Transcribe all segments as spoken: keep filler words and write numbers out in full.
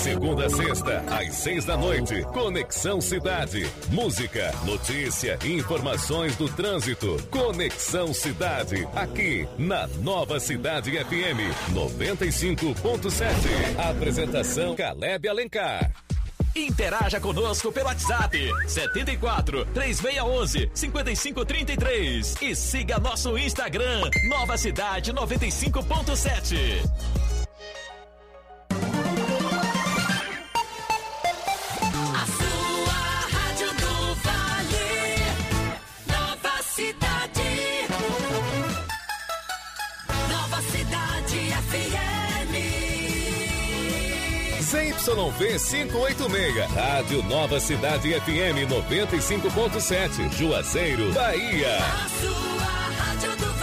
Segunda a sexta, às seis da noite. Conexão Cidade. Música, notícia e informações do trânsito. Conexão Cidade. Aqui na Nova Cidade F M noventa e cinco ponto sete. Apresentação Caleb Alencar. Interaja conosco pelo WhatsApp setenta e quatro, três seis um um, cinco cinco três três e siga nosso Instagram Nova Cidade noventa e cinco ponto sete. A sua Rádio do Vale, Nova Cidade, Nova Cidade F M. Z Y V quinhentos e oitenta e seis, Rádio Nova Cidade F M noventa e cinco ponto sete, Juazeiro, Bahia. A sua Rádio do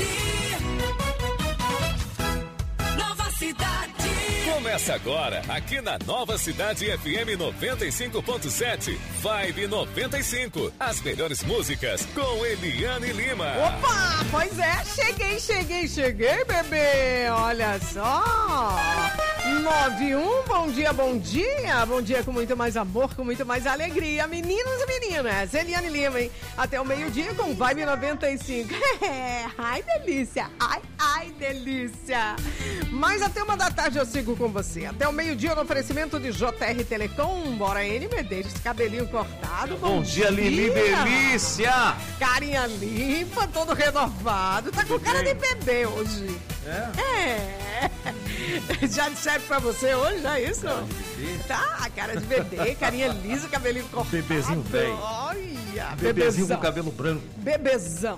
Vale, Nova Cidade. Começa agora, aqui na Nova Cidade F M noventa e cinco ponto sete, Vibe noventa e cinco. As melhores músicas com Eliane Lima. Opa, pois é, cheguei, cheguei, cheguei, bebê. Olha só. nove e um, bom dia, bom dia. Bom dia com muito mais amor, com muito mais alegria. Meninos e meninas, Eliane Lima, hein? Até o meio-dia com Vibe noventa e cinco. Ai, delícia. Ai, ai, delícia. Mas até uma da tarde eu sigo com você. Até o meio-dia no oferecimento de J R Telecom. Bora, N Medeiros, cabelinho cortado. Bom, Bom dia, dia, Lili, delícia. Carinha limpa, todo renovado. Tá com cara de bebê hoje. É? É. Já disseram pra você hoje, já é isso? Cara de bebê. Tá, cara de bebê, carinha lisa, cabelinho cortado. Bebezinho velho. Olha, Bebezinho bebezão. com cabelo branco. Bebezão.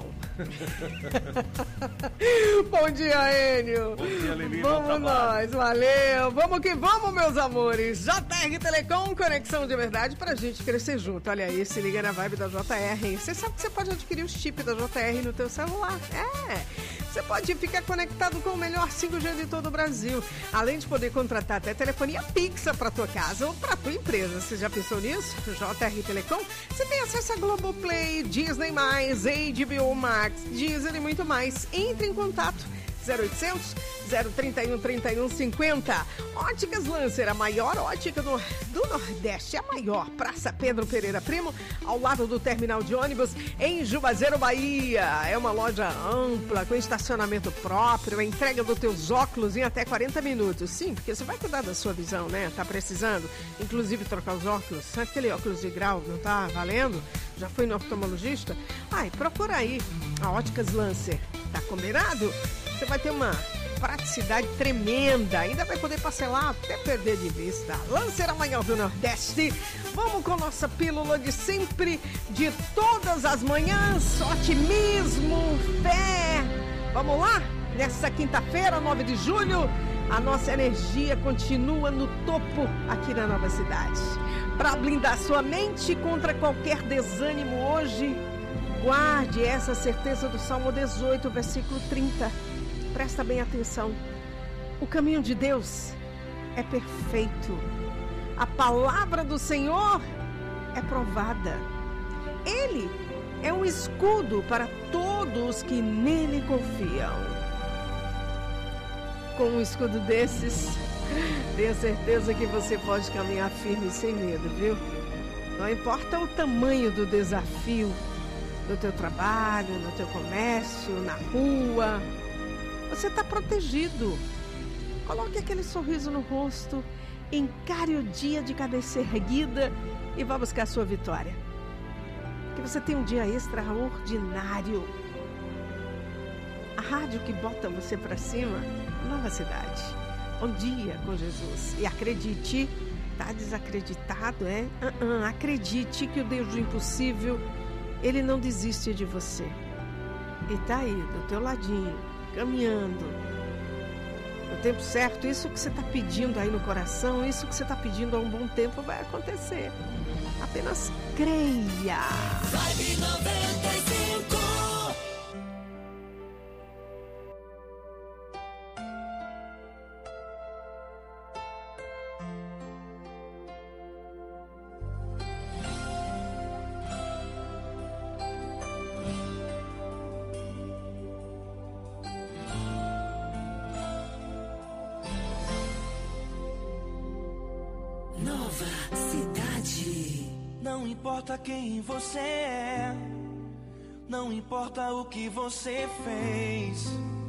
Bom dia, Enio. Bom dia, Lili. Vamos nós, valeu. Vamos que vamos, meus amores. J R Telecom, conexão de verdade pra gente crescer junto. Olha aí, se liga na vibe da J R. Você sabe que você pode adquirir o chip da J R no teu celular. É. Você pode ficar conectado com o melhor cinco G de todo o Brasil. Além de poder contratar até telefonia fixa para tua casa ou para tua empresa. Você já pensou nisso? J R Telecom? Você tem acesso a Globoplay, Disney+, H B O Max, Deezer e muito mais. Entre em contato. zero oitocentos, zero trinta e um, trinta e um, cinquenta. Óticas Lancer, a maior ótica do, do Nordeste, a maior. Praça Pedro Pereira Primo, ao lado do terminal de ônibus, em Juazeiro, Bahia. É uma loja ampla, com estacionamento próprio, a entrega dos teus óculos em até quarenta minutos. Sim, porque você vai cuidar da sua visão, né? Tá precisando, inclusive, trocar os óculos. Aquele óculos de grau não tá valendo? Já foi no oftalmologista? Ai, procura aí a Óticas Lancer. Tá combinado? Você vai ter uma praticidade tremenda. Ainda vai poder parcelar até perder de vista. Lancer a maior do Nordeste. Vamos com nossa pílula de sempre, de todas as manhãs. Otimismo, fé. Vamos lá? Nessa quinta-feira, nove de julho, a nossa energia continua no topo aqui na Nova Cidade. Para blindar sua mente contra qualquer desânimo hoje, guarde essa certeza do Salmo dezoito, versículo trinta. Presta bem atenção. O caminho de Deus é perfeito. A palavra do Senhor é provada. Ele é um escudo para todos que nele confiam. Com um escudo desses, tenha certeza que você pode caminhar firme e sem medo, viu? Não importa o tamanho do desafio, no teu trabalho, no teu comércio, na rua, você está protegido. Coloque aquele sorriso no rosto, encare o dia de cabeça erguida e vá buscar a sua vitória. Que você tenha um dia extraordinário. A rádio que bota você para cima, Nova Cidade. Bom dia com Jesus. E acredite, tá desacreditado, é? Uh-uh, acredite que o Deus do impossível, Ele não desiste de você. E tá aí, do teu ladinho, caminhando. No tempo certo, isso que você está pedindo aí no coração, isso que você está pedindo há um bom tempo vai acontecer. Apenas creia. Vibe noventa e cinco. Nova Cidade. Não importa quem você é, não importa o que você fez,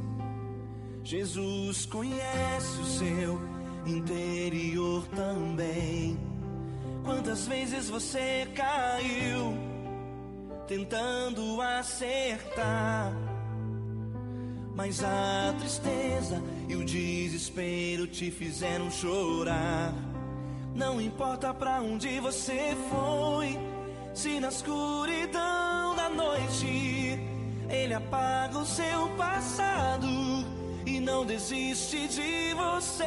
Jesus conhece o seu interior também. Quantas vezes você caiu tentando acertar, mas a tristeza e o desespero te fizeram chorar. Não importa pra onde você foi, se na escuridão da noite Ele apaga o seu passado e não desiste de você.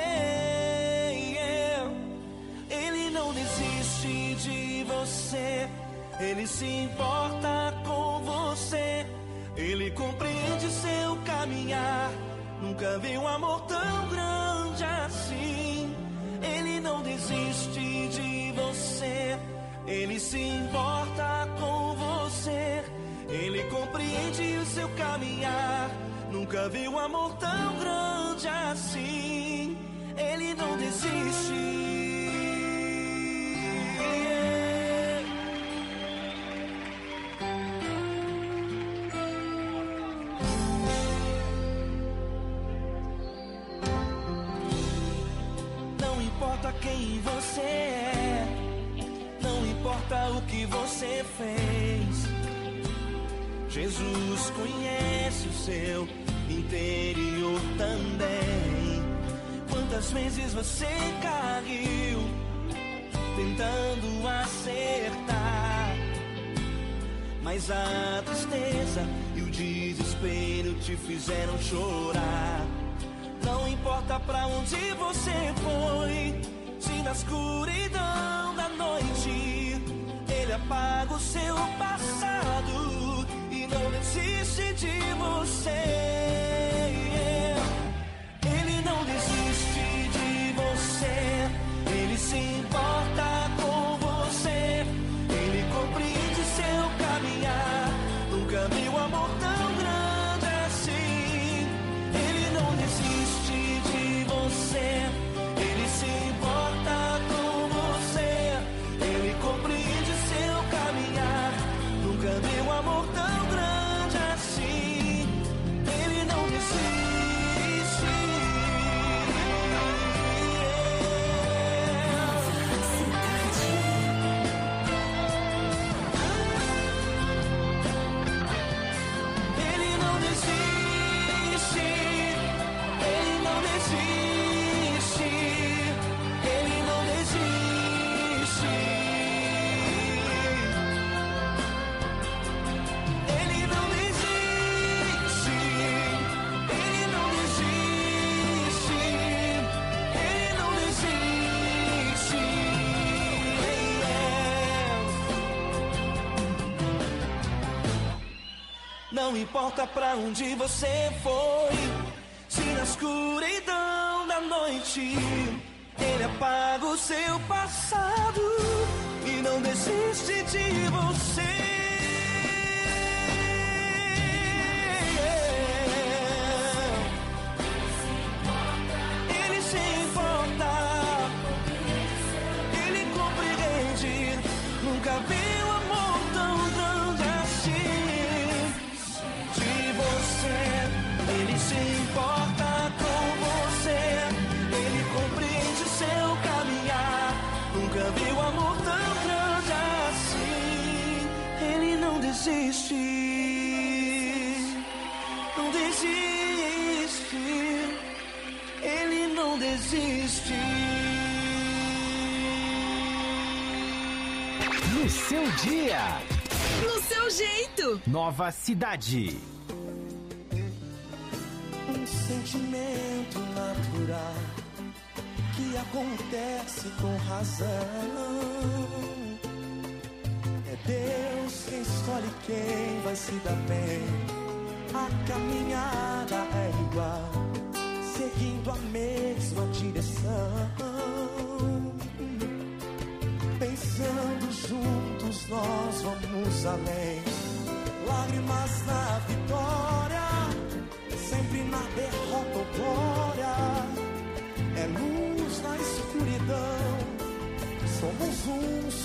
Ele não desiste de você, Ele se importa com você, Ele compreende seu caminhar. Nunca vi um amor tão grande assim. Ele não desiste de você, Ele se importa com você, Ele compreende o seu caminhar. Nunca vi um amor tão grande assim. Ele não desiste. Não importa quem você é, não importa o que você fez, Jesus conhece o seu interior também. Quantas vezes você caiu tentando acertar, mas a tristeza e o desespero te fizeram chorar. Não importa pra onde você foi, se na escuridão da noite Ele apaga o seu passado e não desiste de você. Ele não desiste de você, Ele se importa com você, Ele compreende seu caminhar. Nunca vi um amor tão grande assim. Ele não desiste de você, Ele se importa com você, Ele compreende seu caminhar. Nunca vi um amor tão grande assim. Ele não desiste. Ele não desiste. Ele não desiste. Ele não desiste. Ele não desiste. Ele não desiste. Ele não desiste. Não importa pra onde você foi, se na escuridão da noite Ele apaga o seu passado e não desiste de você. Ele se importa, Ele compreende. Nunca vi um amor tão grande assim. De você, Ele se importa com você, Ele compreende seu caminhar. Nunca vi um amor tão grande assim. Ele não desiste, não desiste. Ele não desiste. No seu dia, No seu jeito. Nova Cidade. Um sentimento natural que acontece com razão. É Deus quem escolhe quem vai se dar bem. A caminhada é igual, seguindo a mesma direção. Pensando juntos nós vamos além. Lágrimas na vitória, sempre na derrota ou glória. É luz na escuridão,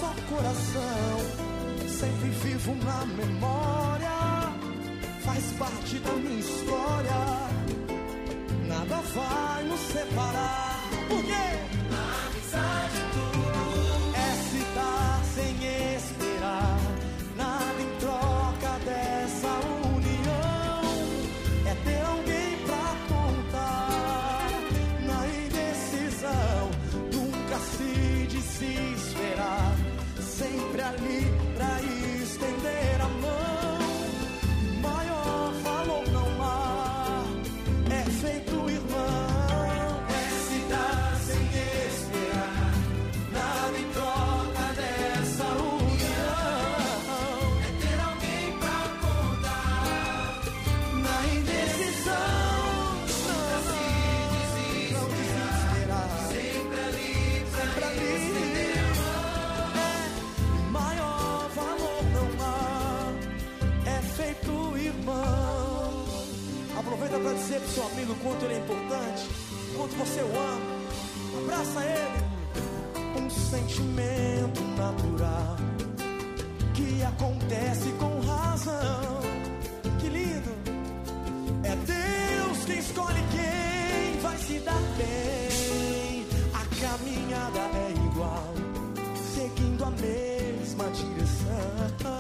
só coração, sempre vivo na memória, faz parte da minha história. Nada vai nos separar. Por quê? A amizade é tudo. É se dar sem esperar, nada em troca dessa união. É ter alguém pra contar na indecisão, nunca se desesperar, sempre ali pra estender a mão. Maior valor não há, é feito irmão. É se dar sem esperar, nada em troca dessa união. É ter alguém pra contar na indecisão, nunca se desesperar, sempre ali pra estender a mão. Maior valor não há, é feito irmão. Aproveita pra dizer pro seu amigo quanto ele é importante, quanto você o ama. Abraça ele. Um sentimento natural que acontece com razão. Que lindo. É Deus quem escolhe quem vai se dar bem. A caminhada é igual, seguindo a mesma direção.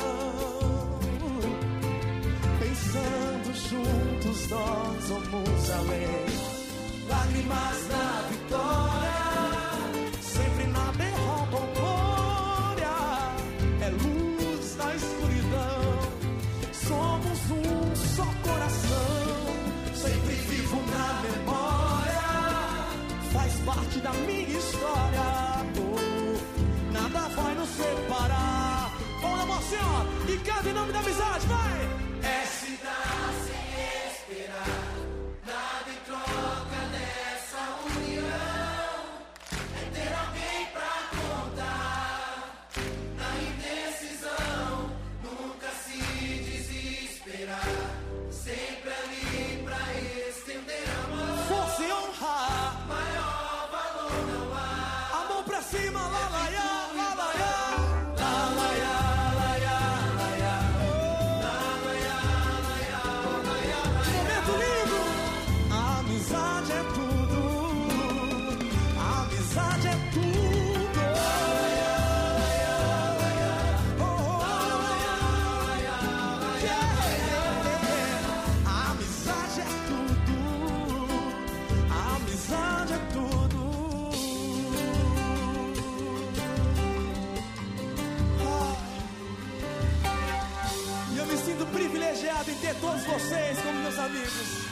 Pensando juntos nós vamos além. Lágrimas na vitória, sempre na derrota ou glória. É luz na escuridão, somos um só coração. Sempre vivo na memória, faz parte da minha história. Oh, nada vai nos separar. Vamos lá, mocinho, e canta em nome da amizade, vai! É se dar sem esperar, nada em troca dessa união. É ter alguém pra contar na indecisão, nunca se desesperar, sempre ali pra estender a mão. Força e honra, maior valor não há. A mão pra cima, lá, lá, lá, lá, lá, lá, lá, lá. Privilegiado em ter todos vocês como meus amigos.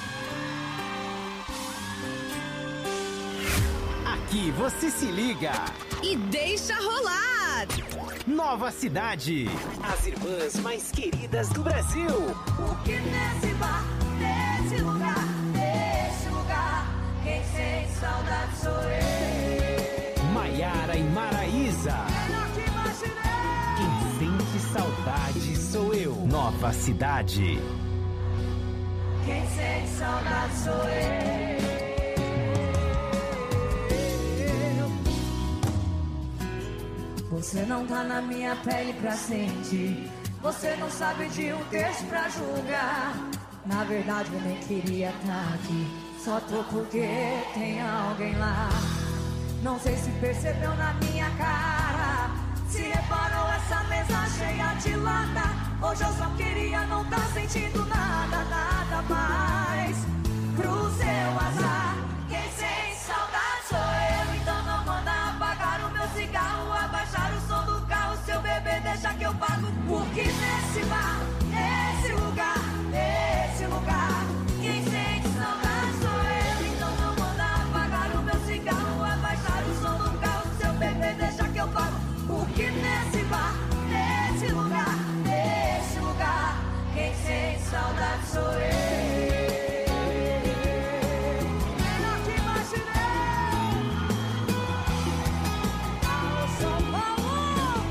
Aqui você se liga e deixa rolar. Nova Cidade, as irmãs mais queridas do Brasil. Porque nesse bar, nesse lugar, nesse lugar, quem sente saudade sou eu. Maiara e Maraísa. Melhor que imaginei. Quem sente saudade sou eu. Nova Cidade. Quem sente saudade sou eu. Você não tá na minha pele pra sentir. Você não sabe de um texto pra julgar. Na verdade eu nem queria estar aqui, só tô porque tem alguém lá. Não sei se percebeu na minha cara, se reparou essa mesa cheia de lata. Hoje eu só queria não tá sentindo nada, nada mais. Pro seu azar, quem sente saudade sou eu. Então não manda apagar o meu cigarro, abaixar o som do carro. Seu bebê deixa que eu pago. Porque nesse bar, nesse lugar, nesse lugar, quem sente saudade sou eu. Então não manda apagar o meu cigarro, abaixar o som do carro. Seu bebê deixa que eu pago. Porque nesse bar, nesse lugar, nesse lugar, quem sente saudade sou eu. Melhor que imaginei. Alô, São Paulo.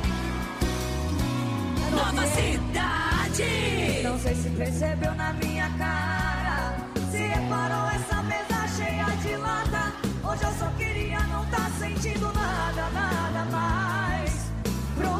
Nova Cidade. Não sei se percebeu na minha cara, se reparou essa mesa cheia de lata. Hoje eu só queria não tá sentindo nada, nada mais. Pro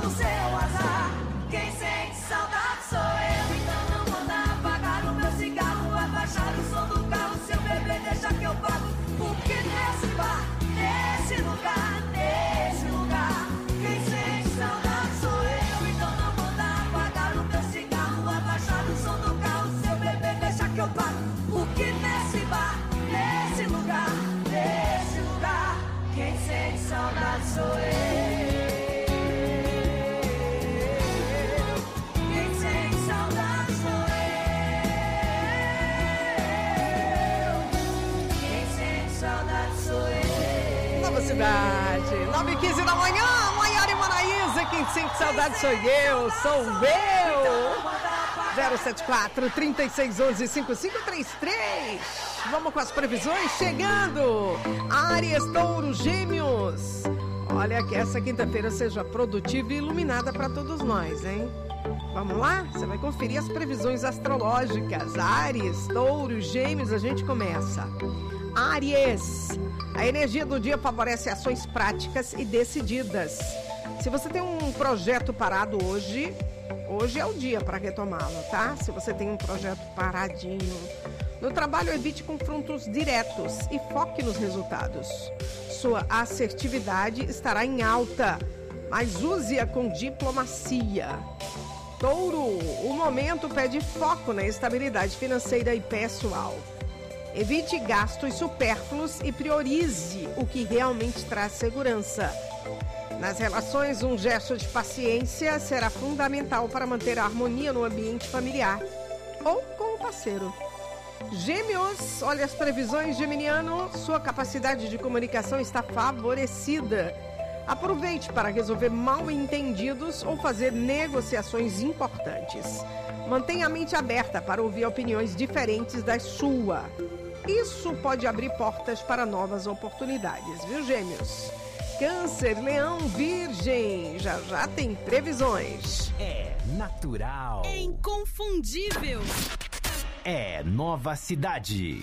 Cidade. nove e quinze da manhã, Maiara e Manaísa, quem sente saudade sou eu, sou eu. zero sete quatro, três seis um um, cinco cinco três três. Vamos com as previsões chegando. Áries, Touro, Gêmeos. Olha que essa quinta-feira seja produtiva e iluminada para todos nós, hein? Vamos lá? Você vai conferir as previsões astrológicas. Áries, Touro, Gêmeos, a gente começa. Áries, a energia do dia favorece ações práticas e decididas. Se você tem um projeto parado hoje, hoje é o dia para retomá-lo, tá? Se você tem um projeto paradinho. No trabalho, evite confrontos diretos e foque nos resultados. Sua assertividade estará em alta, mas use-a com diplomacia. Touro, o momento pede foco na estabilidade financeira e pessoal. Evite gastos supérfluos e priorize o que realmente traz segurança. Nas relações, um gesto de paciência será fundamental para manter a harmonia no ambiente familiar ou com o parceiro. Gêmeos, olha as previsões, geminiano, sua capacidade de comunicação está favorecida. Aproveite para resolver mal-entendidos ou fazer negociações importantes. Mantenha a mente aberta para ouvir opiniões diferentes da sua. Isso pode abrir portas para novas oportunidades, viu, Gêmeos? Câncer, Leão, Virgem, já já tem previsões. É natural. É inconfundível. É Nova Cidade.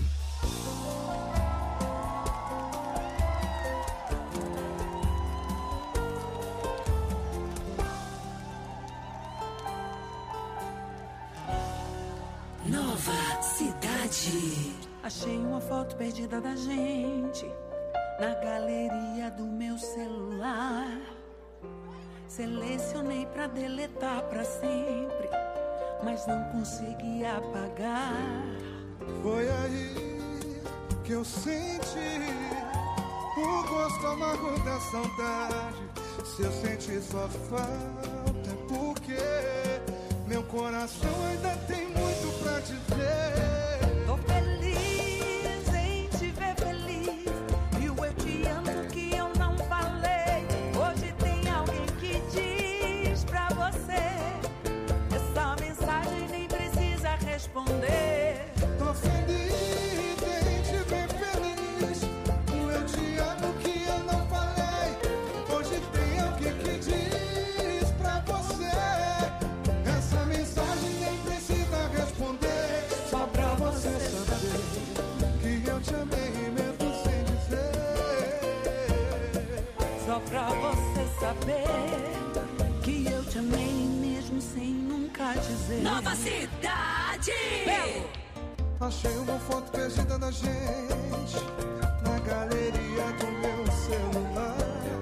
Nova Cidade. Achei uma foto perdida da gente na galeria do meu celular. Selecionei pra deletar pra sempre, mas não consegui apagar. Foi aí que eu senti o gosto amargo da saudade. Se eu senti sua falta é porque meu coração ainda tem muito pra dizer. Tô feliz em te ver feliz, e o eu te amo que eu não falei. Hoje tem alguém que diz pra você, essa mensagem nem precisa responder. Tô feliz em te ver feliz, o eu te amo que eu não falei. Hoje tem alguém que diz pra você, essa mensagem nem precisa responder. Só pra você saber que eu te amei mesmo sem dizer. Só pra você saber que eu te amei mesmo sem nunca dizer. Nova Cidade. Belo. Achei uma foto perdida da gente na galeria do meu celular.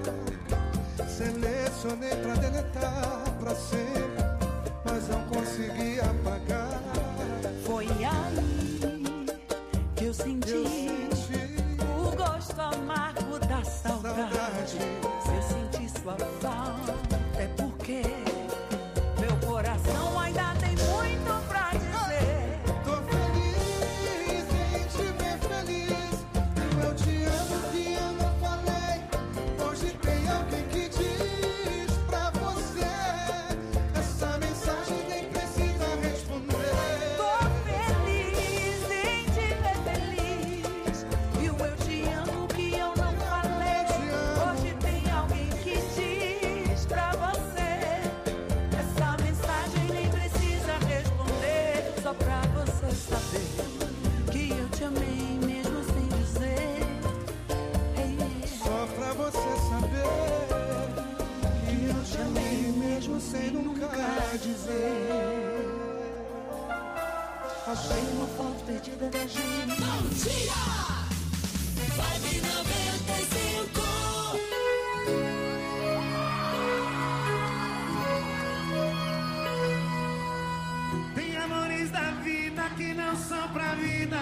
Selecionei pra deletar pra sempre, mas não consegui apagar. Foi aí que eu senti, eu senti o gosto amargo da saudade. saudade. Se eu senti sua falta é porque meu coração ainda tem muito pra dizer. Tô feliz em te ver feliz, eu te amo que eu não falei. Hoje tem alguém que diz pra você, essa mensagem nem precisa responder. Tô feliz em te ver feliz, e o eu te amo que eu não falei. Hoje tem alguém que diz pra você, essa mensagem nem precisa responder. Só pra você saber que eu te amei mesmo sem dizer. Hey, yeah. Só pra você saber que eu te amei mesmo sem nunca dizer. Achei uma foto perdida da gente. Bom dia. Vibe noventa e cinco. Tem amores da vida que não são pra vida.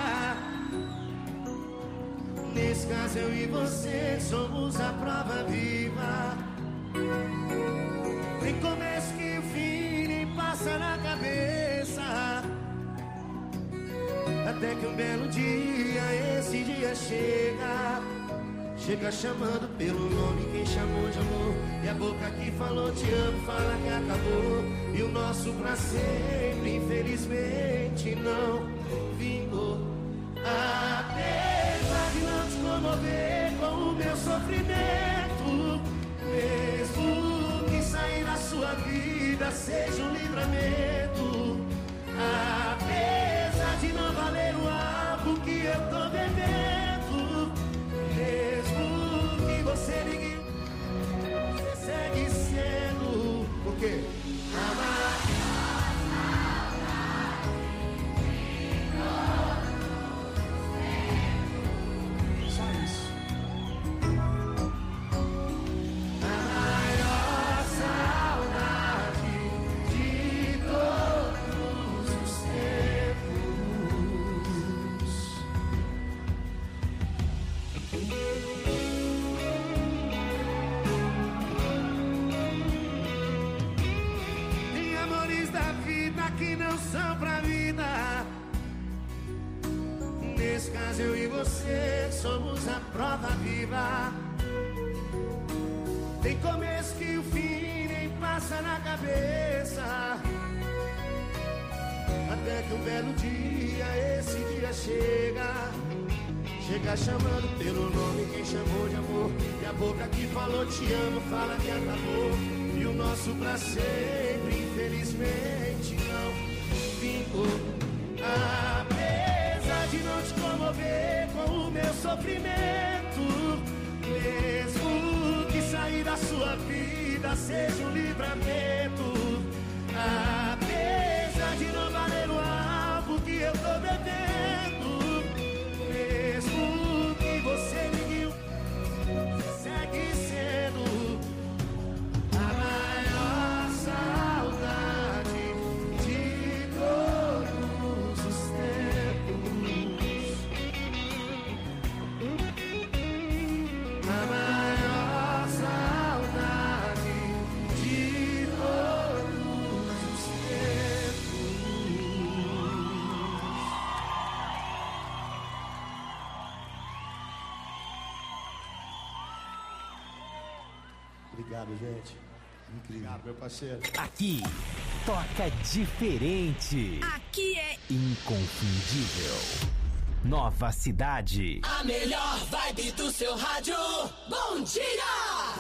Nesse caso eu e você somos a prova viva. Nem começo que o fim nem passa na cabeça, até que um belo dia esse dia chega. Chega chamando pelo nome, quem chamou de amor. E a boca que falou te amo, fala que acabou. E o nosso pra sempre, infelizmente, não vingou. Apesar de não te comover com o meu sofrimento, mesmo que sair da sua vida seja um livramento. Apesar de não valer o álcool que eu tô bebendo, mesmo que você ligue, você segue sendo o quê? Amar. Só isso. A maior saudade de todos os tempos. Tem amores da vida que não são pra vida. Nesse caso eu e você somos a prova viva. Tem começo que o fim nem passa na cabeça, até que um belo dia esse dia chega. Chega chamando pelo nome, quem chamou de amor. E a boca que falou te amo, fala que acabou. E o nosso pra sempre, infelizmente, não vingou. Apesar de não te comover com o meu sofrimento, mesmo que sair da sua vida seja um livramento. Apesar de não valer o álcool que eu tô bebendo, mesmo que você ligue, segue sendo a maior saudade de todos os tempos. A maior saudade de todos os tempos. Obrigado, gente. Incrível. Obrigado, meu parceiro. Aqui, toca diferente. Aqui é Inconfundível. Nova Cidade. a melhor vibe do seu rádio. Bom dia!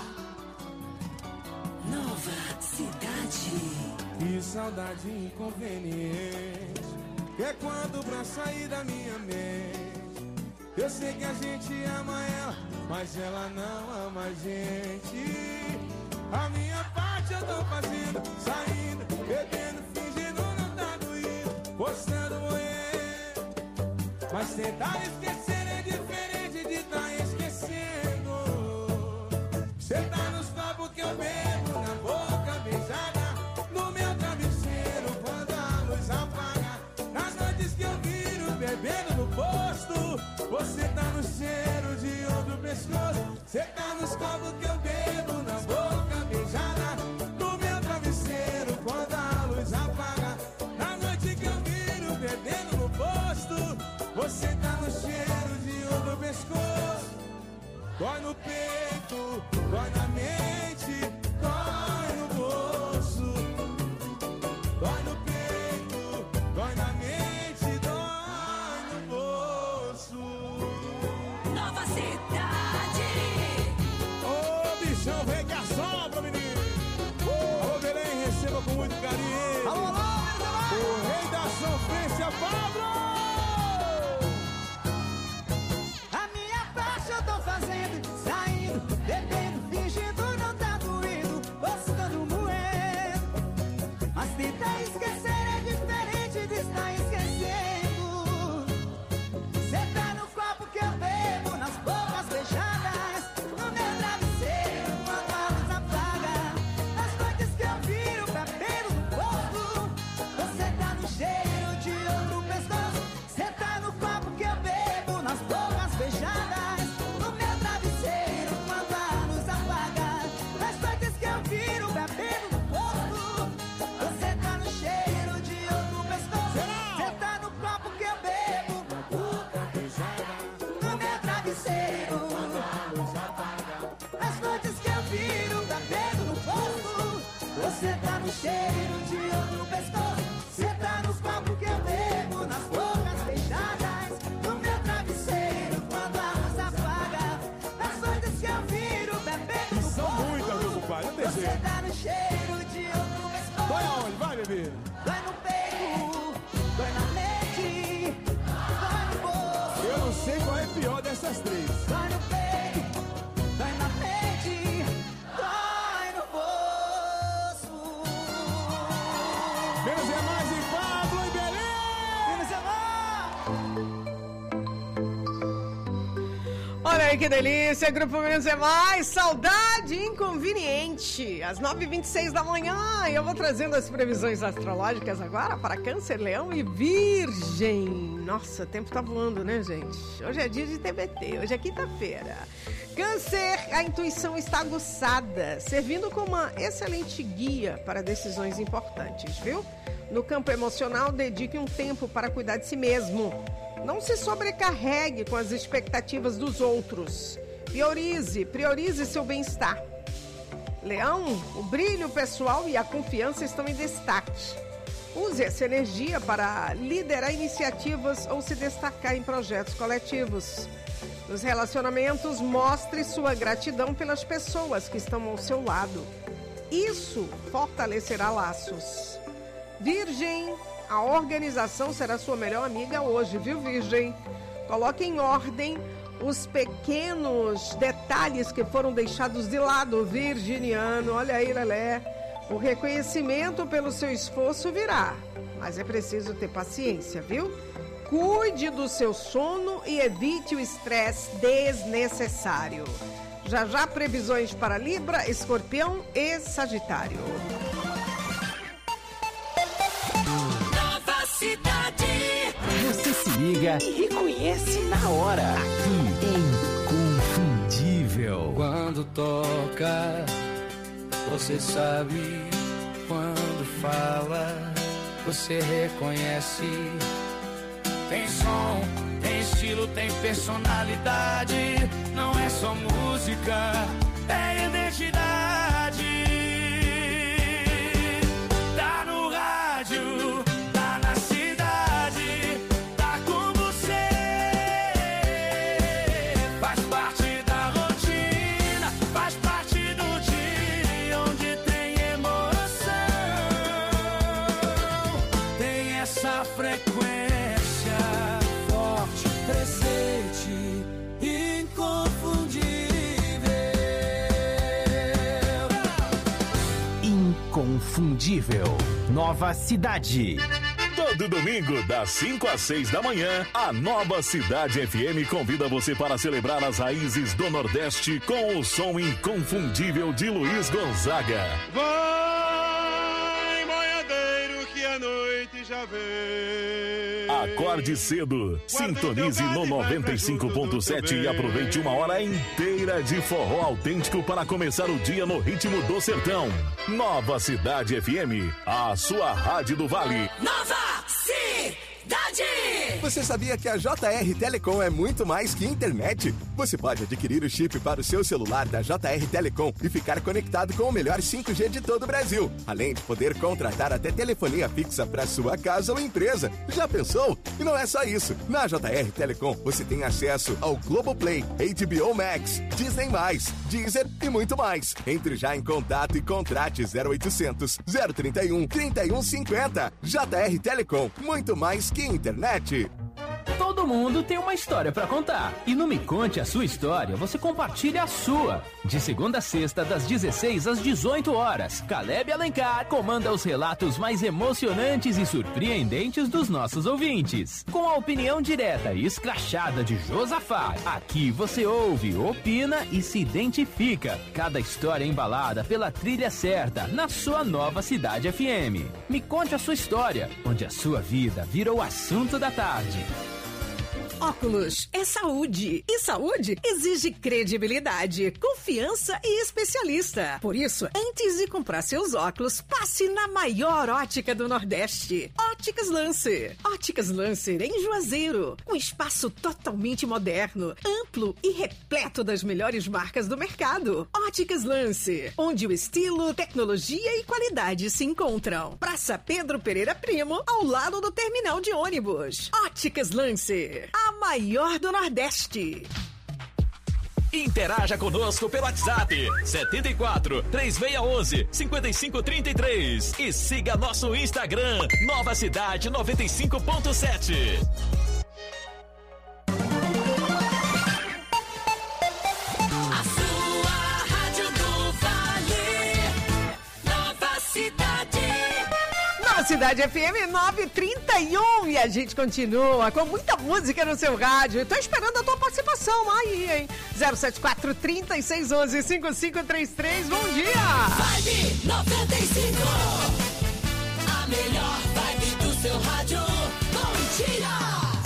Nova Cidade. Que saudade inconveniente, que é quando pra sair da minha mente. Eu sei que a gente ama ela, mas ela não ama a gente. A minha parte eu tô fazendo, saindo, bebendo, fingindo não tá doído, postando moer. Mas tentar esquecer é diferente de tá esquecendo. Cê tá nos papos que eu bebo, na boca beijada, no meu travesseiro quando a luz apaga. Nas noites que eu viro bebendo no posto, você tá no cheiro de outro pescoço. Cê tá nos copos que eu bebo, na boca beijada, no meu travesseiro quando a luz apaga. Na noite que eu viro bebendo no posto, você tá no cheiro cheiro de outro pescoço. Senta nos copos que eu bebo, nas bocas fechadas, no meu travesseiro, quando a luz apaga, nas noites que eu viro, bebendo no São corpo. muitas, meu compadre, não tem Você jeito. dá no cheiro de outro pescoço. Vai aonde? Vai, bebê. Dói no peito, dói na mente, dói no bolso. Eu não sei qual é pior dessas três. Dói no peito, dói na mente, dói no bolso. Menos é mais em Pablo e Belém. Menos é Olha aí que delícia, Grupo Menos é Mais, saudade inconveniente. Às nove e vinte e seis da manhã, eu vou trazendo as previsões astrológicas agora para Câncer, Leão e Virgem. Nossa, o tempo tá voando, né, gente? Hoje é dia de T B T, hoje é quinta-feira. Câncer, a intuição está aguçada, servindo como uma excelente guia para decisões importantes, viu? No campo emocional, dedique um tempo para cuidar de si mesmo. Não se sobrecarregue com as expectativas dos outros. Priorize, priorize seu bem-estar. Leão, o brilho pessoal e a confiança estão em destaque. Use essa energia para liderar iniciativas ou se destacar em projetos coletivos. Nos relacionamentos, mostre sua gratidão pelas pessoas que estão ao seu lado. Isso fortalecerá laços. Virgem, a organização será sua melhor amiga hoje, viu, Virgem? Coloque em ordem os pequenos detalhes que foram deixados de lado, virginiano. Olha aí, Lelé. O reconhecimento pelo seu esforço virá, mas é preciso ter paciência, viu? Cuide do seu sono e evite o estresse desnecessário. Já já previsões para Libra, Escorpião e Sagitário. Nova Cidade. Você se liga e reconhece na hora. Aqui, Inconfundível. Quando toca, você sabe. Quando fala, você reconhece. Tem som, tem estilo, tem personalidade. Não é só música, é identidade. Tá no rádio, tá na cidade, tá com você. Faz parte da rotina, faz parte do dia onde tem emoção. Tem essa frequência forte, presente, inconfundível. Inconfundível. Nova Cidade. Todo domingo, das cinco às seis da manhã, a Nova Cidade F M convida você para celebrar as raízes do Nordeste com o som inconfundível de Luiz Gonzaga. Vai, boiadeiro, que a noite já vem. Acorde cedo, sintonize no noventa e cinco ponto sete e aproveite uma hora inteira de forró autêntico para começar o dia no ritmo do sertão. Nova Cidade F M, a sua rádio do Vale. Nova Cidade. Você sabia que a J R Telecom é muito mais que internet? Você pode adquirir o chip para o seu celular da J R Telecom e ficar conectado com o melhor cinco G de todo o Brasil. Além de poder contratar até telefonia fixa para sua casa ou empresa. Já pensou? E não é só isso. Na J R Telecom você tem acesso ao Globoplay, H B O Max, Disney mais, Deezer e muito mais. Entre já em contato e contrate zero oitocentos, zero trinta e um, trinta e um cinquenta. J R Telecom, muito mais que internet. Todo mundo tem uma história pra contar. E no Me Conte a Sua História, você compartilha a sua. De segunda a sexta, das dezesseis às dezoito horas, Caleb Alencar comanda os relatos mais emocionantes e surpreendentes dos nossos ouvintes. Com a opinião direta e escrachada de Josafá, aqui você ouve, opina e se identifica. Cada história embalada pela trilha certa, na sua Nova Cidade F M. Me Conte a Sua História, onde a sua vida vira o assunto da tarde. Óculos é saúde. E saúde exige credibilidade, confiança e especialista. Por isso, antes de comprar seus óculos, passe na maior ótica do Nordeste. Ótica Óticas Lancer. Óticas Lancer em Juazeiro. Um espaço totalmente moderno, amplo e repleto das melhores marcas do mercado. Óticas Lancer, onde o estilo, tecnologia e qualidade se encontram. Praça Pedro Pereira Primo, ao lado do terminal de ônibus. Óticas Lancer, a maior do Nordeste. Interaja conosco pelo WhatsApp setenta e quatro, três seis um um, cinco cinco três três e siga nosso Instagram Nova Cidade noventa e cinco ponto sete. A sua Rádio do Vale, Nova Cidade. Nova Cidade F M nove e trinta e um e a gente continua com muita música no seu rádio. Eu tô esperando a tua participação aí, hein? zero sete quatro, três seis um um, cinco cinco três três. Bom dia! Vibe noventa e cinco. A melhor vibe do seu rádio. Bom dia!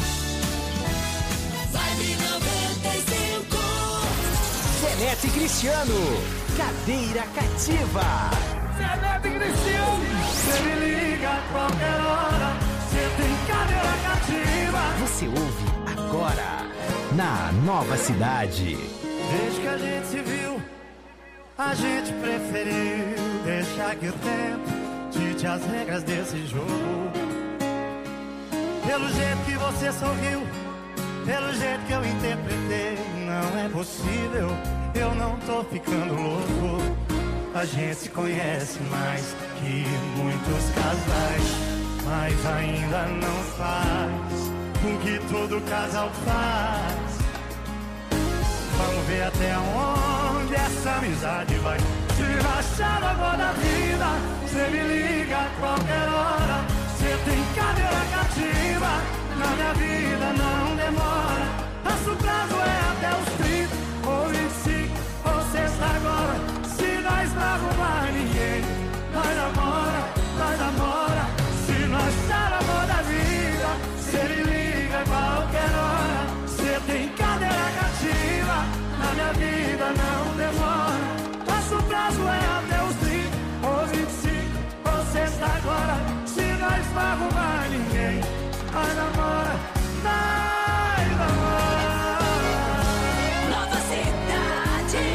Vibe noventa e cinco. Zenete Cristiano, cadeira cativa. Zenete Cristiano. Você me liga a qualquer hora. Você tem cadeira cativa. Você ouve agora na Nova Cidade. Desde que a gente se viu, a gente preferiu deixar que o tempo dite as regras desse jogo. Pelo jeito que você sorriu, pelo jeito que eu interpretei, não é possível, eu não tô ficando louco. A gente se conhece mais que muitos casais, mas ainda não faz o que todo casal faz. Vamos ver até onde essa amizade vai. Se rachar agora da vida, você me liga a qualquer hora. Você tem cadeira cativa, na minha vida não demora. Nosso prazo é até os trinta ou vinte e cinco ou sexta agora. Se nós não arrumar ninguém, nós namora, nós namora. Se nós achar a amor da vida, você me liga a qualquer hora. Você tem cadeira cativa, na minha vida não demora. Nosso prazo é até os trinta ou vinte e cinco ou sexta agora. Se nós não arrumar ninguém, nós namora, nós namora. Nova Cidade.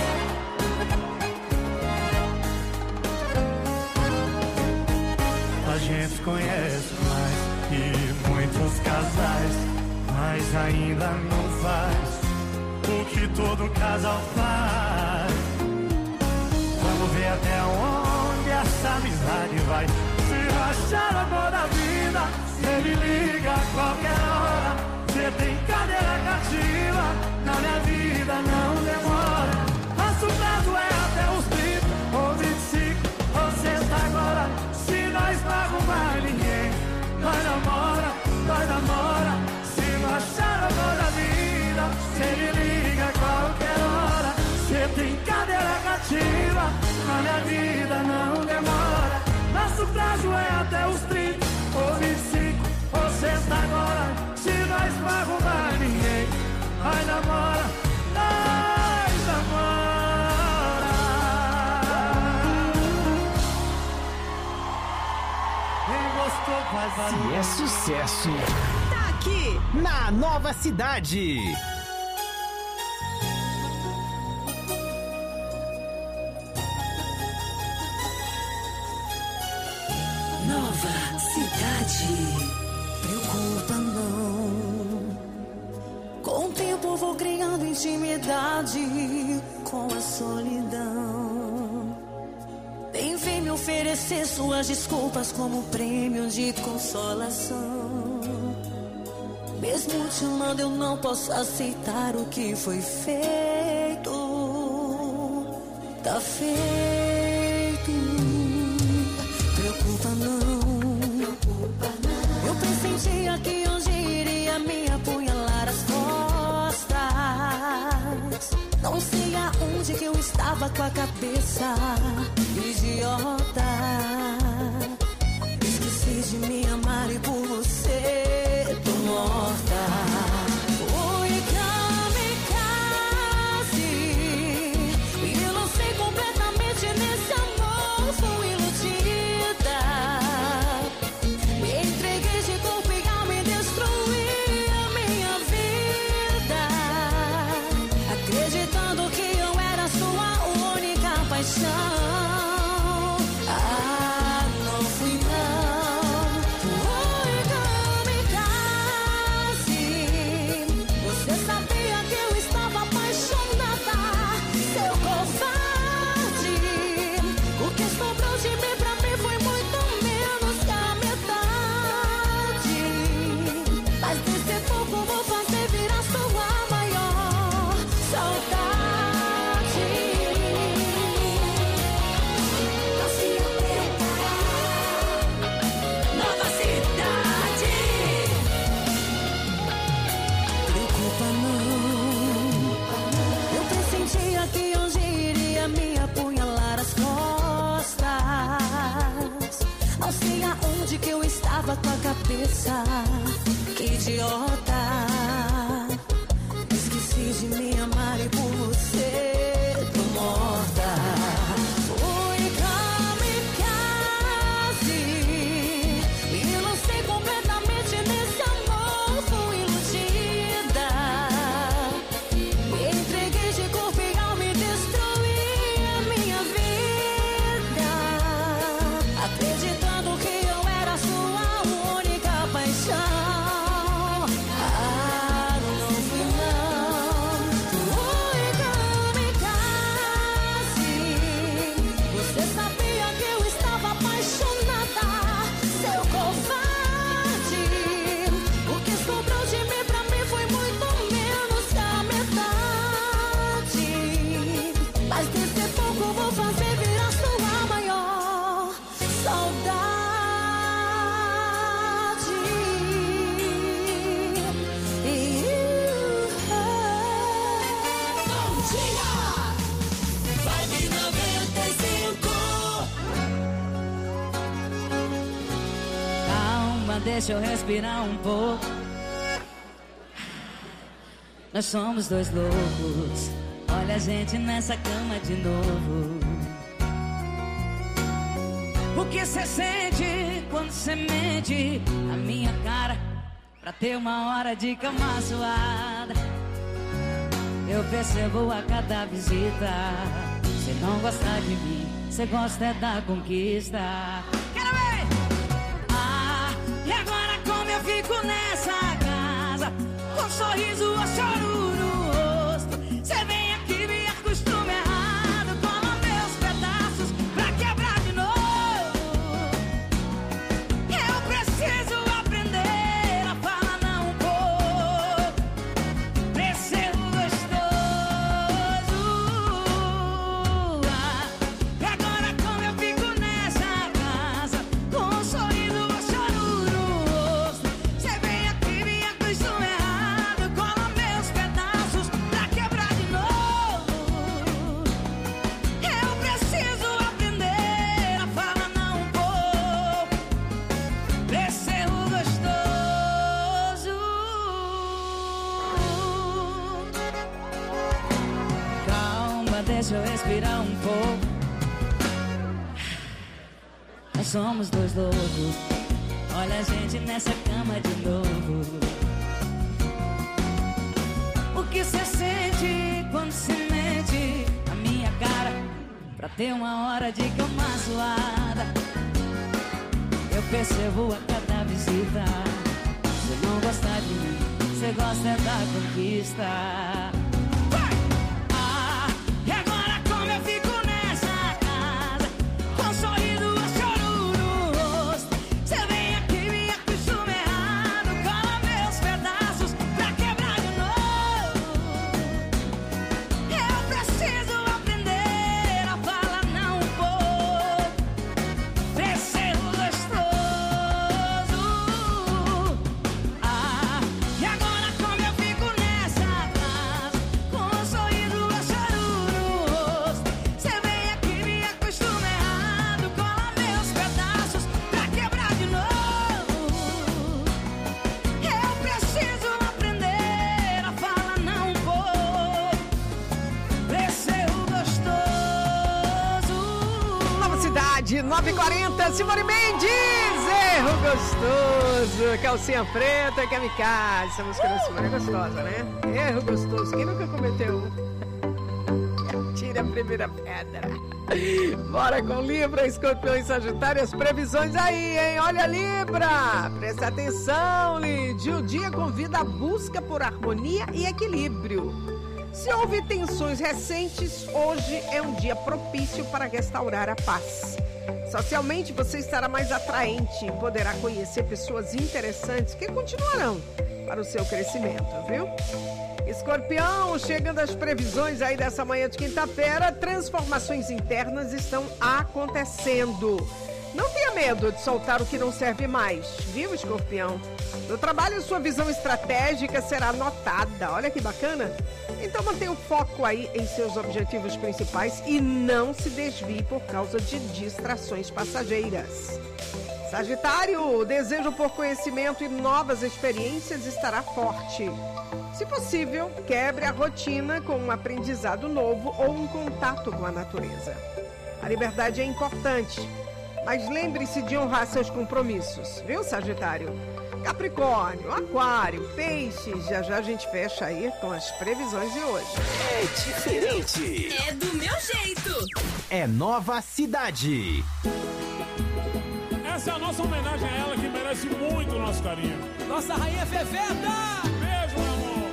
A gente conhece mais que muitos casais, mas ainda não faz o que todo casal faz. Vamos ver até onde essa amizade vai. Se rachar a mão da vida, você me liga a qualquer hora. Você tem cadeira cativa, na minha vida não demora. Nosso prazo é até os trinta ou vinte e cinco ou sexta agora. Se nós não arrumar ninguém, nós namora, nós namora. Se não achar a mão da vida, você me liga a qualquer hora. Você tem cadeira cativa, na minha vida não demora. Nosso prazo é até os trinta ou vinte e cinco ou sexta agora. Se nós não arrumar ninguém, nós namora, nós namora. Quem gostou faz barulho. Se é sucesso, Tá aqui na Nova Cidade. Nova Cidade. Preocupa não. Com o tempo vou criando intimidade com a solidão. Bem vem me oferecer suas desculpas como prêmio de consolação. Mesmo te amando eu não posso aceitar o que foi feito. Tá feito. Preocupa não. Eu pressentia que hoje iria me apunhalar as costas. Não sei aonde que eu estava com a cabeça idiota. Esqueci de me amar e por você tô morta. Oi, kamikaze. E eu lancei completamente nesse amor. Fui iludida. Me cabeça. Que idiota. Esqueci de me amar e por você tô morta. Fui kamikaze e lancei completamente nesse amor. Fui iludida. Me entreguei de corpo e alma e destruí a minha vida, acreditando que eu era sua única paixão. Ah, não fui não. Fui kamikaze. Você sabia que eu estava apaixonada, seu covarde. O que sobrou de mim pra mim foi muito menos que a metade. Mas desse pouco vou fazer virar sua maior saudade. Bom dia! Vibe noventa e cinco. Calma, deixa eu respirar um pouco. Nós somos dois loucos. Olha a gente nessa cama de novo. O que cê sente quando cê mente na minha cara pra ter uma hora de cama suada? Eu percebo a cada visita. Cê não gosta de mim, cê gosta é da conquista. Quero ver! Ah, e agora como eu fico nessa casa, com um sorriso ou choro no rosto? Cê vem aqui, me acostuma errado, cola meus pedaços pra quebrar de novo. Eu preciso aprender a falar não um pouco, pra ser gostoso. Ah, e agora como eu fico nessa casa, com um sorriso ou choro no rosto? Cê vem aqui, me acostuma errado, cola meus pedaços pra quebrar de novo. Eu preciso aprender a falar não um pouco, pra ser gostoso. Calma, deixa eu respirar um pouco. Nós somos dois loucos. Olha a gente nessa cama de novo. O que cê sente quando se mente na minha cara pra ter uma hora de cama suada? Eu percebo a cada visita. Cê não gosta de mim, cê gosta é da conquista. Ah, e agora como eu fico nessa casa, com um sorriso ou choro no rosto? Cê vem aqui, me acostuma errado, cola meus pedaços pra quebrar de novo. Eu preciso aprender a falar não um pouco, pra ser gostoso. Ah, e agora como eu fico nessa casa, com um sorriso ou choro no rosto? Cê vem aqui, me acostuma errado, cola meus pedaços pra quebrar de novo. Eu preciso aprender a falar não um pouco, pra ser gostoso. Nova Cidade, nove e quarenta, Simone Mendes, erro gostoso, calcinha preta, kamikaze. Essa música da Simone é gostosa, né? Erro gostoso, quem nunca cometeu? Tira a primeira pedra. Bora com Libra, Escorpião e Sagitário, as previsões aí, hein? Olha, Libra, presta atenção, Lid. O dia convida a busca por harmonia e equilíbrio. Se houve tensões recentes, hoje é um dia propício para restaurar a paz. Socialmente, você estará mais atraente e poderá conhecer pessoas interessantes que continuarão para o seu crescimento, viu? Escorpião, chegando às previsões aí dessa manhã de quinta-feira, transformações internas estão acontecendo. Não tenha medo de soltar o que não serve mais, viu, Escorpião? No trabalho, sua visão estratégica será notada. Olha que bacana. Então mantenha o foco aí em seus objetivos principais e não se desvie por causa de distrações passageiras. Sagitário, o desejo por conhecimento e novas experiências estará forte. Se possível, quebre a rotina com um aprendizado novo ou um contato com a natureza. A liberdade é importante, mas lembre-se de honrar seus compromissos, viu, Sagitário? Capricórnio, Aquário, Peixes, já já a gente fecha aí com as previsões de hoje. É diferente. É do meu jeito. É Nova Cidade. Essa é a nossa homenagem a ela, que merece muito o nosso carinho. Nossa rainha Fefeta. Beijo, meu amor.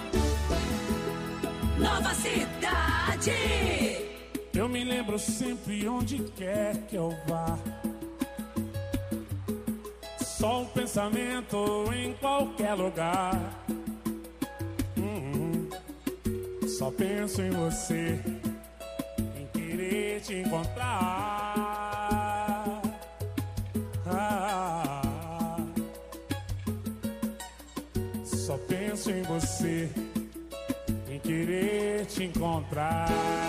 Nova Cidade. Eu me lembro sempre onde quer que eu vá. Só um pensamento em qualquer lugar. Hum, só penso em você, em querer te encontrar. Ah, só penso em você, em querer te encontrar.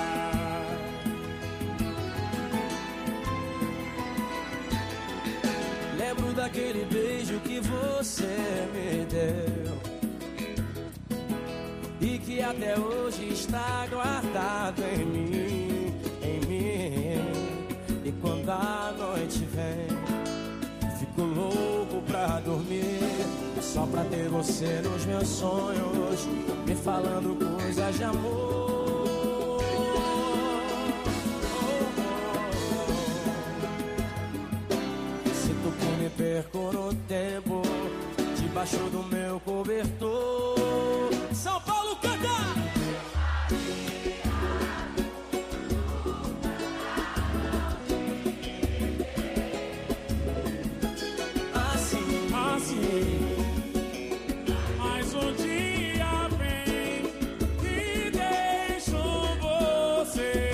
Lembro daquele beijo que você me deu e que até hoje está guardado em mim, em mim. E quando a noite vem, fico louco pra dormir, só pra ter você nos meus sonhos, me falando coisas de amor. Me perco no tempo, debaixo do meu cobertor. São Paulo canta! Assim, assim. Mas um dia vem e deixo você.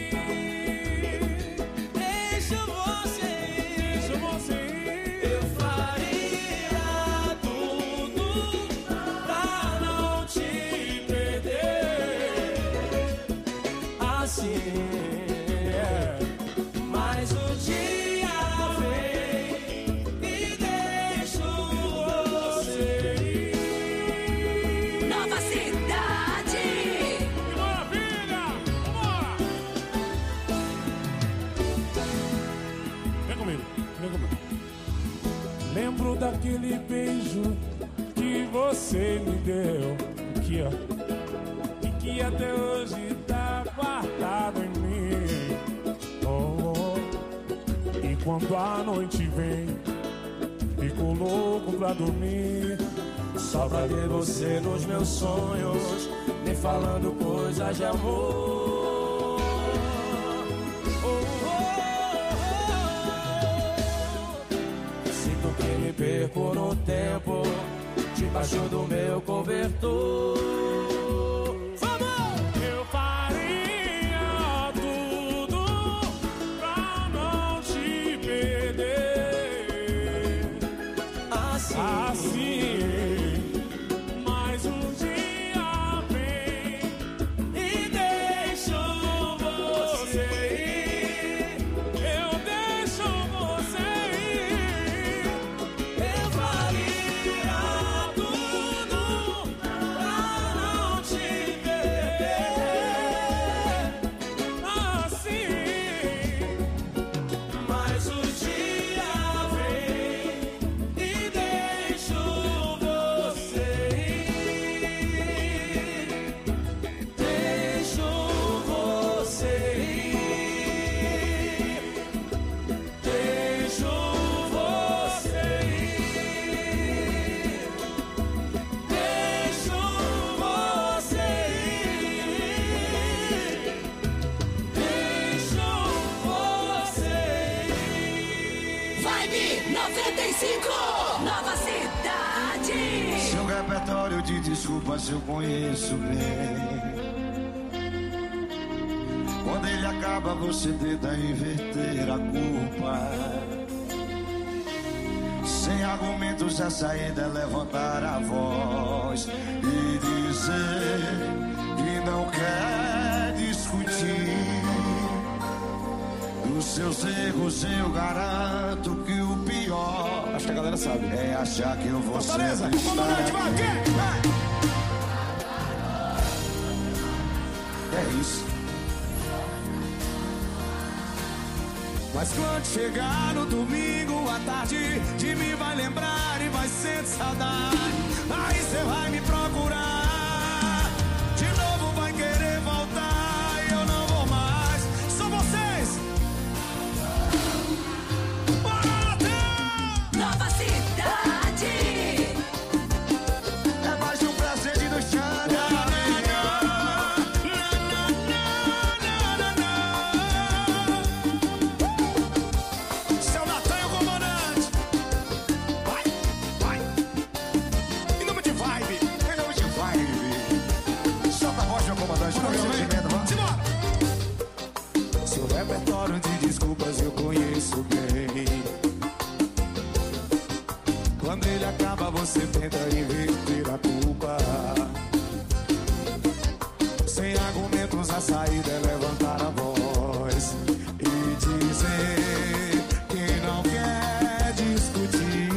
Mas o dia vem e deixo você ir. Nova Cidade. Que maravilha! Vambora! Vem comigo, vem comigo. Lembro daquele beijo que você me deu, aqui ó, e que até hoje tá guardado em mim. Oh, oh. E quando a noite vem, fico louco pra dormir, só pra ver você nos meus sonhos, me falando coisas de amor. Oh, oh, oh. Sinto que me perco no tempo, debaixo do meu cobertor. Eu faria tudo pra não te perder. Assim, assim. Mas um dia vem e deixo você ir. Eu deixo você ir. Eu faria tudo pra não te perder. Assim. Mas o dia vem e deixo você ir. Deixo você ir. Deixo você ir. Deixo você ir. Deixo você ir. Vibe noventa e cinco. Nova Cidade. Seu repertório de desculpas eu conheço bem. Quando ele acaba acaba, você tenta inverter a culpa. Sem argumentos, a saída é levantar a voz e dizer que não quer discutir. Dos seus erros eu garanto que o pior, acho que a galera sabe, é achar que eu vou sempre estar aqui. É isso. Mas quando chegar no domingo à tarde, de mim vai lembrar e vai sentir saudade. Aí cê vai me procurar, de novo vai querer voltar e eu não vou mais. São vocês. Nova Cidade. É mais de um prazer de deixar. Seu repertório de desculpas eu conheço bem. Quando ele acaba, você tenta inverter a culpa. Sem argumentos, a saída é levantar a voz e dizer que não quer discutir.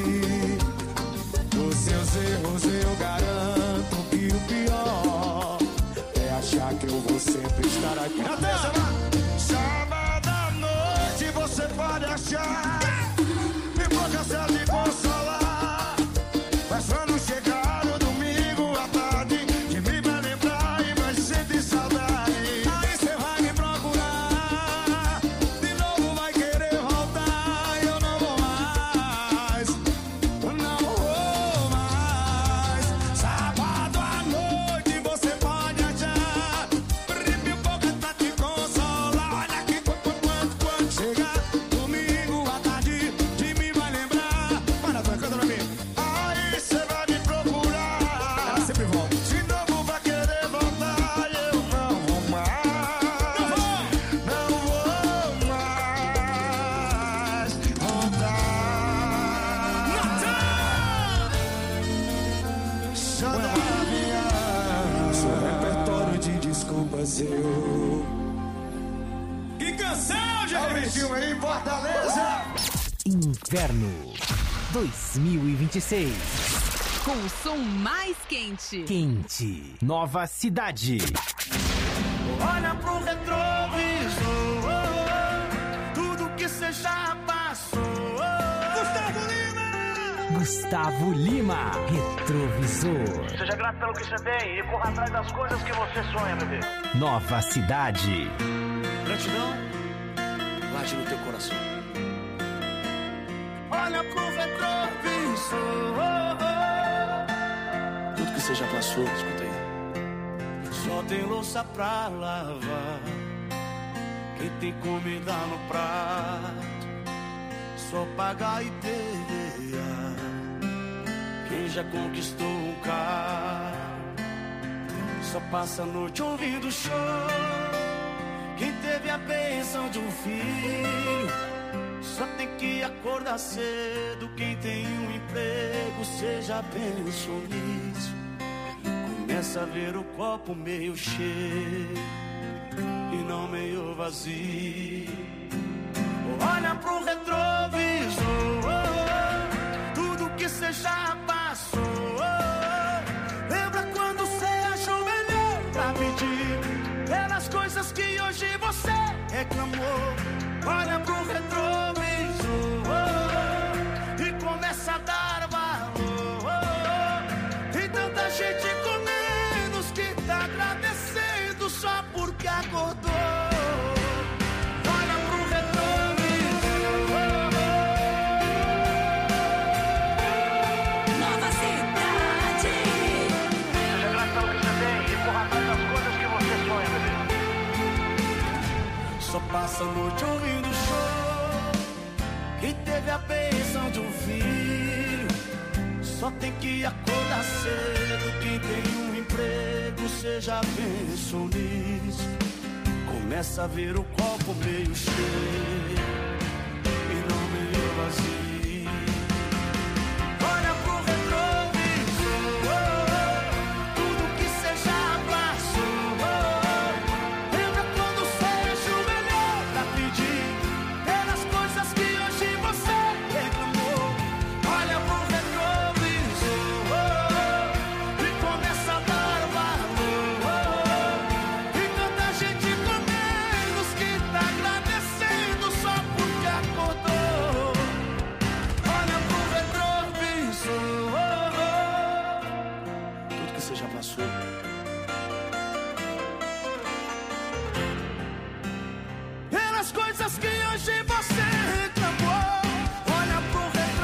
Os seus erros eu garanto que o pior é achar que eu vou sempre estar aqui. Sábado à noite você pode achar que vou cansar de consolar. Mas quando chegar o domingo à tarde, de mim vai lembrar e vai sentir saudade. Aí você vai me procurar, de novo vai querer voltar. Eu não vou mais, não vou mais. Sábado à noite você pode achar que boca tá te consolar. Olha que quando, quando, quando chegar domingo à tarde, de mim vai lembrar. Para, canta pra mim. Aí você vai me procurar, ela sempre volta. De novo vai querer voltar. Eu não vou mais, não vou mais voltar. Seu repertório de desculpas eu. Que canção, gente! Olha o aí, Fortaleza! Inverno dois mil e vinte e seis. Com o som mais quente. Quente. Nova Cidade. Olha pro retrovisor, tudo que cê já passou. Gustavo Lima! Gustavo Lima. Retrovisor. Seja grato pelo que você tem e corra atrás das coisas que você sonha, bebê. Nova Cidade. Gratidão, late no teu coração. Olha pro retrovisor, Tudo que você já passou, escuta aí. só tem louça pra lavar. Quem tem comida no prato, só pagar e perder. Quem já conquistou um carro, só passa a noite ouvindo show. Quem teve a bênção de um filho, só tem que acordar cedo. Quem tem um emprego, cê já pensou nisso. Começa a ver o copo meio cheio e não meio vazio. Olha pro retrovisor, tudo que cê já passou. Lembra quando cê achou melhor pra pedir pelas coisas que hoje você reclamou. Olha pro retrovisor e começa a dar valor. Tem tanta gente com menos que tá agradecendo só porque acordou. Olha pro retrovisor. Nova Cidade. Seja grato pelo que você tem e corra atrás das coisas que você sonha, bebê. Só passa a noite ouvindo show. Quem teve a bênção de um filho, só tem que acordar cedo. Quem tem um emprego, cê já pensou nisso. Começa a ver o copo meio cheio e não meio vazio. Olha pro retrovisor, tudo que cê já passou. Lembra quando seja o melhor pra pedir pelas coisas que hoje você reclamou. Olha pro retrovisor e começa a dar valor. E tanta gente com menos que tá agradecendo só porque acordou. Olha pro retrovisor, tudo que você já passou. Pelas coisas que hoje você reclamou. Olha pro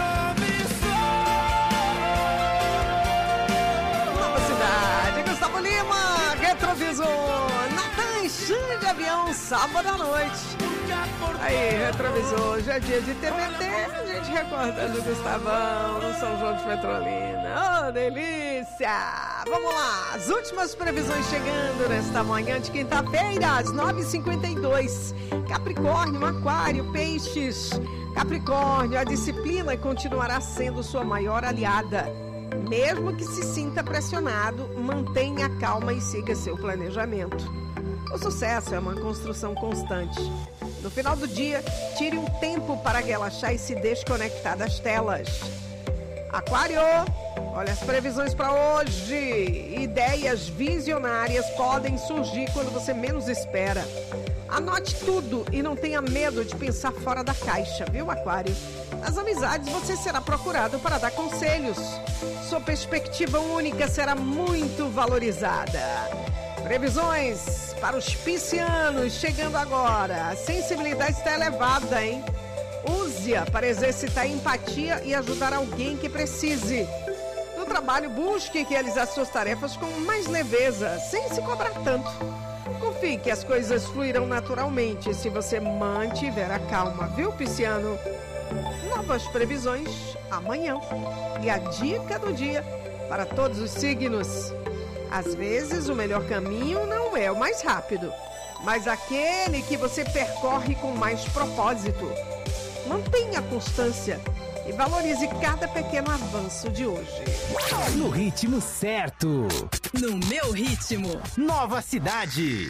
retrovisor. Nova Cidade, Gustavo Lima, Retrovisor, Natan Xande Avião, sábado à noite. Aí, Retrovisor, hoje é dia de T B T, a gente recordando o Gustavão no São João de Petrolina. Oh, delícia! Vamos lá, as últimas previsões chegando nesta manhã de quinta-feira, às nove e cinquenta e dois. Capricórnio, Aquário, Peixes. Capricórnio, a disciplina continuará sendo sua maior aliada. Mesmo que se sinta pressionado, mantenha a calma e siga seu planejamento. O sucesso é uma construção constante. No final do dia, tire um tempo para relaxar e se desconectar das telas. Aquário, olha as previsões para hoje. Ideias visionárias podem surgir quando você menos espera. Anote tudo e não tenha medo de pensar fora da caixa, viu, Aquário? Nas amizades você será procurado para dar conselhos. Sua perspectiva única será muito valorizada. Previsões para os piscianos chegando agora. A sensibilidade está elevada, hein? Use-a para exercitar empatia e ajudar alguém que precise. No trabalho, busque realizar suas tarefas com mais leveza, sem se cobrar tanto. Confie que as coisas fluirão naturalmente se você mantiver a calma, viu, pisciano? Novas previsões amanhã. E a dica do dia para todos os signos. Às vezes, o melhor caminho não é o mais rápido, mas aquele que você percorre com mais propósito. Mantenha a constância e valorize cada pequeno avanço de hoje. No ritmo certo. No meu ritmo. Nova Cidade.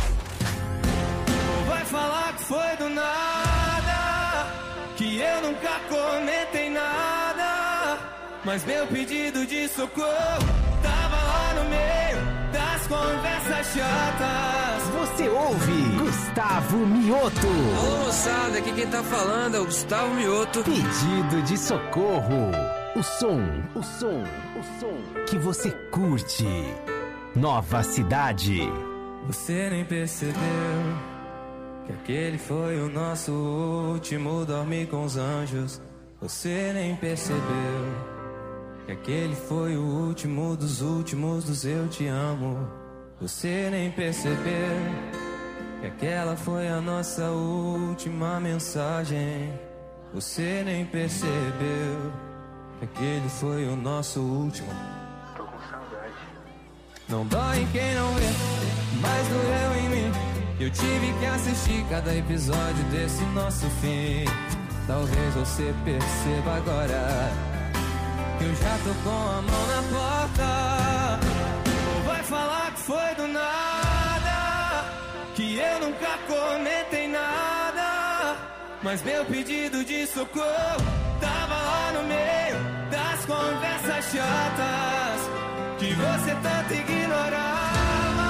Vai falar que foi do nada, que eu nunca comentei nada, mas meu pedido de socorro tava lá no meio das conversas chatas. Você ouve Gustavo Mioto. Alô, moçada, aqui quem tá falando é o Gustavo Mioto. Pedido de socorro. O som, o som, o som que você curte. Nova Cidade. Você nem percebeu que aquele foi o nosso último dormir com os anjos. Você nem percebeu que aquele foi o último dos últimos dos eu te amo. Você nem percebeu que aquela foi a nossa última mensagem. Você nem percebeu que aquele foi o nosso último. Tô com saudade. Não dói em quem não vê, mas doeu em mim. Eu tive que assistir cada episódio desse nosso fim. Talvez você perceba agora que eu já tô com a mão na porta. Ou vai falar que foi do nada, que eu nunca comentei nada, mas meu pedido de socorro tava lá no meio das conversas chatas que você tanto ignorava.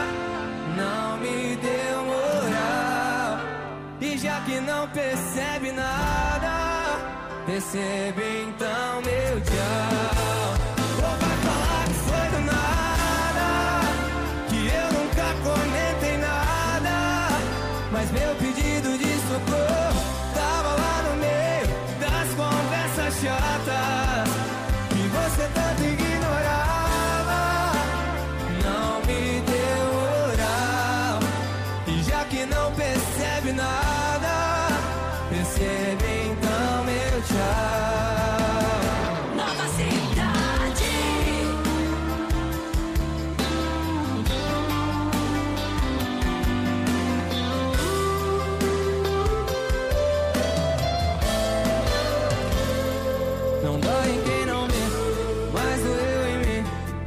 Não me deu moral, e já que não percebe nada, percebe então meu tchau. Ou vai falar que foi do nada, que eu nunca comentei nada, mas meu pedido de socorro tava lá no meio das conversas chatas que você tanto ignorava. Não me deu moral, e já que não percebe nada, percebe então meu tchau. Nova Cidade.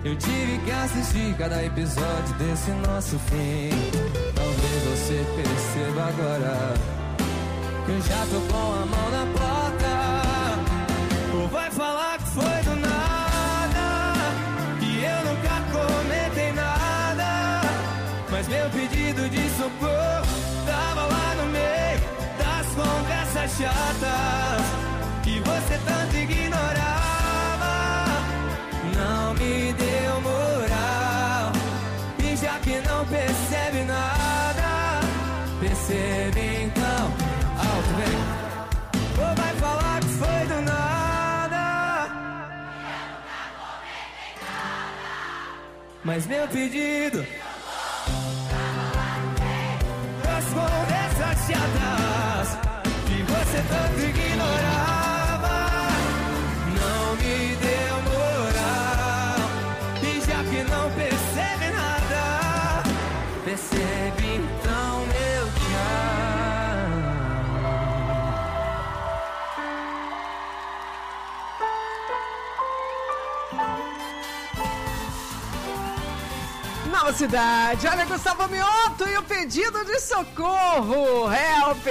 Eu tive que assistir cada episódio desse nosso fim. Talvez você perceba agora que eu já tô com a mão na porta. Ou vai falar que foi do nada, que eu nunca comentei nada. Mas meu pedido de socorro tava lá no meio das conversas chatas que você tanto ignorava. Não me deu moral, e já que não percebe nada, percebe então. Alto, vem. Ou vai falar que foi do nada, mas meu pedido das conversas chatas que você tanto ignorava. Não me deu moral, e já que não percebe nada, percebe então meu tchau. Nova Cidade, olha Gustavo Mioto e o pedido de socorro. Help,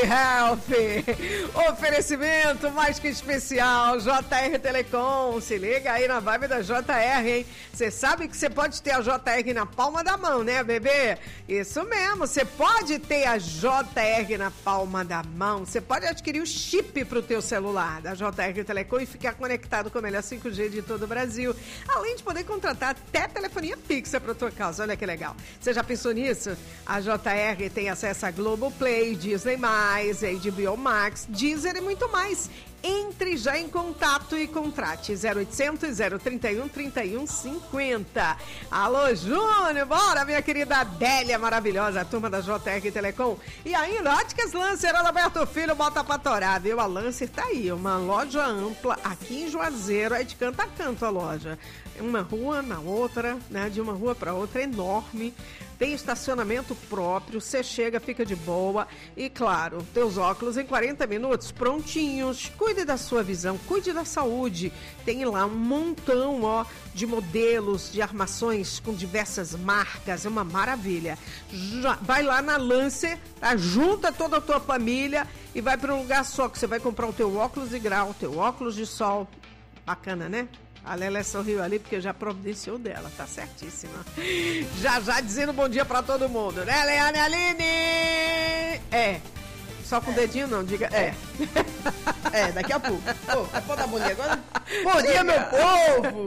help. Oferecimento mais que especial, J R Telecom. Se liga aí na vibe da J R, hein? Você sabe que você pode ter a J R na palma da mão, né, bebê? Isso mesmo, você pode ter a J R na palma da mão. Você pode adquirir o chip pro teu celular da J R Telecom e ficar conectado com o melhor cinco G de todo o Brasil. Além de poder contratar até telefonia fixa pra tua casa. Olha que legal. Você já pensou nisso? A J R tem acesso a Globoplay, Disney mais, H B O Max, Deezer e muito mais. Entre já em contato e contrate zero oitocentos, zero trinta e um, trinta e um, cinquenta. Alô, Júnior, bora, minha querida Adélia maravilhosa, a turma da J R Telecom. E ainda, Óticas Lancer, Alberto Filho, bota pra torar, viu? A Lancer tá aí, uma loja ampla aqui em Juazeiro, é de canto a canto a loja. Uma rua na outra, né? De uma rua para outra, enorme. Tem estacionamento próprio, você chega, fica de boa. E claro, teus óculos em quarenta minutos prontinhos. Cuide da sua visão, cuide da saúde. Tem lá um montão, ó, de modelos, de armações com diversas marcas. É uma maravilha. Já, vai lá na Lancer, tá? Junta toda a tua família e vai para um lugar só, que você vai comprar o teu óculos de grau, o teu óculos de sol. Bacana, né? A Lélia sorriu ali porque já providenciou dela, tá certíssima. Já, já dizendo bom dia pra todo mundo, né, Leane Aline? É. Só com o dedinho não, diga é. É, daqui a pouco. Pô, pode dar bom dia agora? Bom dia, meu povo!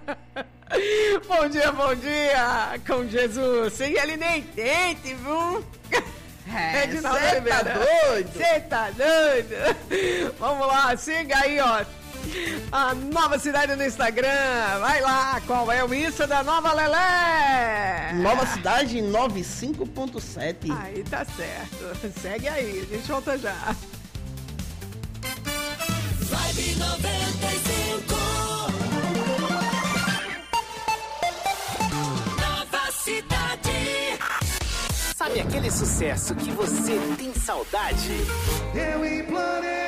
Bom dia, bom dia! Com Jesus. Sem ele nem tente, viu? É, você tá doido? Você tá doido? Vamos lá, siga aí, ó. A Nova Cidade no Instagram. Vai lá, qual é o Insta da Nova Lelé? Nova Cidade noventa e cinco ponto sete. Aí tá certo. Segue aí, a gente volta já. Vibe noventa e cinco. Nova Cidade. Sabe aquele sucesso que você tem saudade? Eu implorei